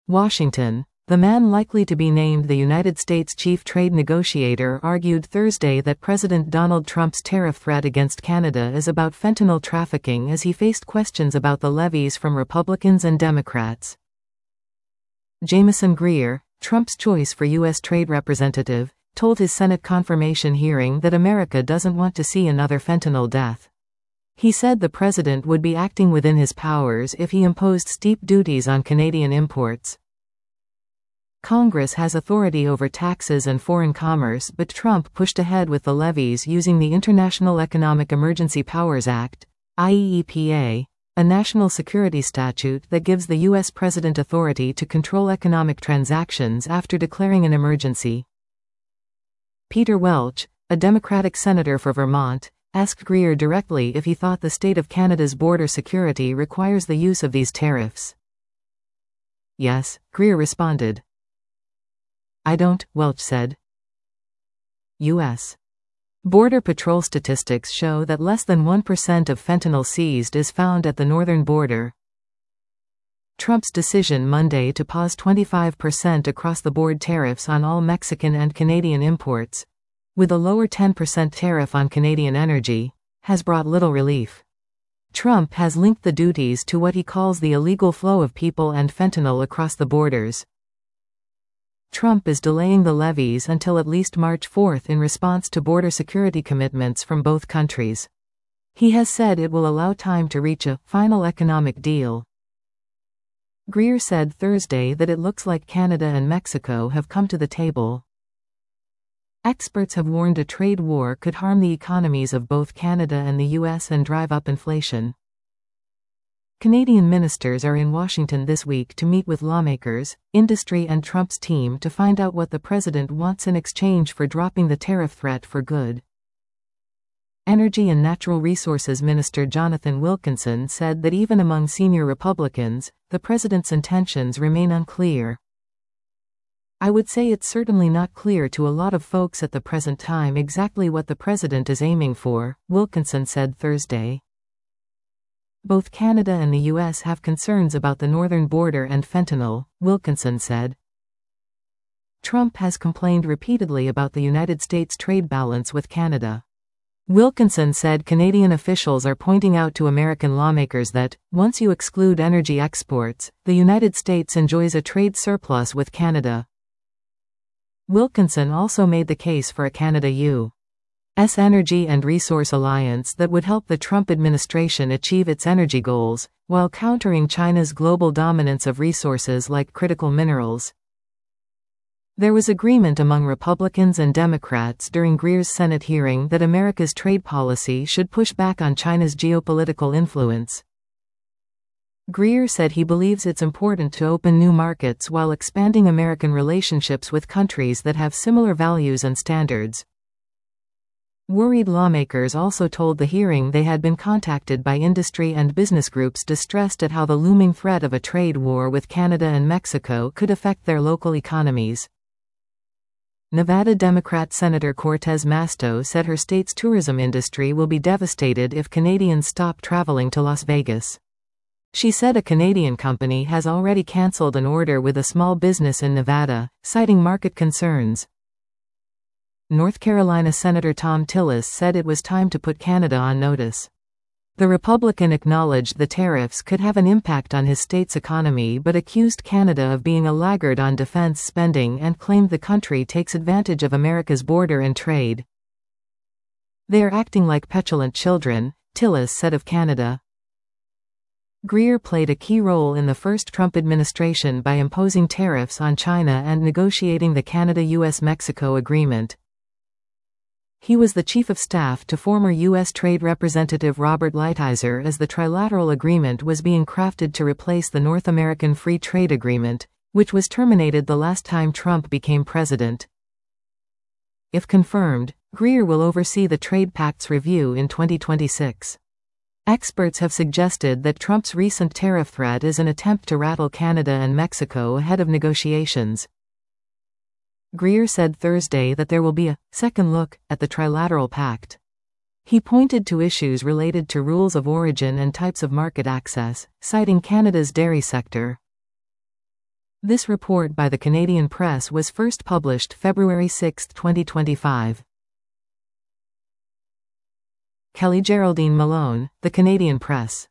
Washington. The man likely to be named the United States chief trade negotiator argued Thursday that President Donald Trump's tariff threat against Canada is about fentanyl trafficking as he faced questions about the levies from Republicans and Democrats. Jamieson Greer, Trump's choice for U.S. trade representative, told his Senate confirmation hearing that America doesn't want to see another fentanyl death. He said the president would be acting within his powers if he imposed steep duties on Canadian imports. Congress has authority over taxes and foreign commerce, but Trump pushed ahead with the levies using the International Economic Emergency Powers Act, IEEPA, a national security statute that gives the U.S. president authority to control economic transactions after declaring an emergency. Peter Welch, a Democratic senator for Vermont, asked Greer directly if he thought the state of Canada's border security requires the use of these tariffs. Yes, Greer responded. I don't, Welch said. U.S. Border Patrol statistics show that less than 1% of fentanyl seized is found at the northern border. Trump's decision Monday to pause 25% across-the-board tariffs on all Mexican and Canadian imports, with a lower 10% tariff on Canadian energy, has brought little relief. Trump has linked the duties to what he calls the illegal flow of people and fentanyl across the borders. Trump is delaying the levies until at least March 4 in response to border security commitments from both countries. He has said it will allow time to reach a final economic deal. Greer said Thursday that it looks like Canada and Mexico have come to the table. Experts have warned a trade war could harm the economies of both Canada and the U.S. and drive up inflation. Canadian ministers are in Washington this week to meet with lawmakers, industry and Trump's team to find out what the president wants in exchange for dropping the tariff threat for good. Energy and Natural Resources Minister Jonathan Wilkinson said that even among senior Republicans, the president's intentions remain unclear. I would say it's certainly not clear to a lot of folks at the present time exactly what the president is aiming for, Wilkinson said Thursday. Both Canada and the U.S. have concerns about the northern border and fentanyl, Wilkinson said. Trump has complained repeatedly about the United States trade balance with Canada. Wilkinson said Canadian officials are pointing out to American lawmakers that, once you exclude energy exports, the United States enjoys a trade surplus with Canada. Wilkinson also made the case for a Canada-U.S. energy and resource alliance that would help the Trump administration achieve its energy goals, while countering China's global dominance of resources like critical minerals. There was agreement among Republicans and Democrats during Greer's Senate hearing that America's trade policy should push back on China's geopolitical influence. Greer said he believes it's important to open new markets while expanding American relationships with countries that have similar values and standards. Worried lawmakers also told the hearing they had been contacted by industry and business groups distressed at how the looming threat of a trade war with Canada and Mexico could affect their local economies. Nevada Democrat Senator Cortez Masto said her state's tourism industry will be devastated if Canadians stop traveling to Las Vegas. She said a Canadian company has already canceled an order with a small business in Nevada, citing market concerns. North Carolina Senator Thom Tillis said it was time to put Canada on notice. The Republican acknowledged the tariffs could have an impact on his state's economy but accused Canada of being a laggard on defense spending and claimed the country takes advantage of America's border and trade. They are acting like petulant children, Tillis said of Canada. Greer played a key role in the first Trump administration by imposing tariffs on China and negotiating the Canada-US-Mexico agreement. He was the chief of staff to former U.S. Trade Representative Robert Lighthizer as the trilateral agreement was being crafted to replace the North American Free Trade Agreement, which was terminated the last time Trump became president. If confirmed, Greer will oversee the trade pact's review in 2026. Experts have suggested that Trump's recent tariff threat is an attempt to rattle Canada and Mexico ahead of negotiations. Greer said Thursday that there will be a second look at the trilateral pact. He pointed to issues related to rules of origin and types of market access, citing Canada's dairy sector. This report by the Canadian Press was first published February 6, 2025. Kelly Geraldine Malone, The Canadian Press.